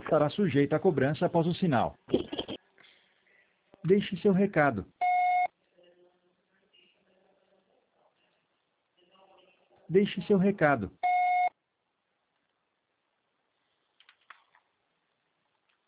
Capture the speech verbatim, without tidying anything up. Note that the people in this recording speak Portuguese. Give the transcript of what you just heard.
estará sujeita a cobrança após o sinal. Deixe seu recado. Deixe seu recado.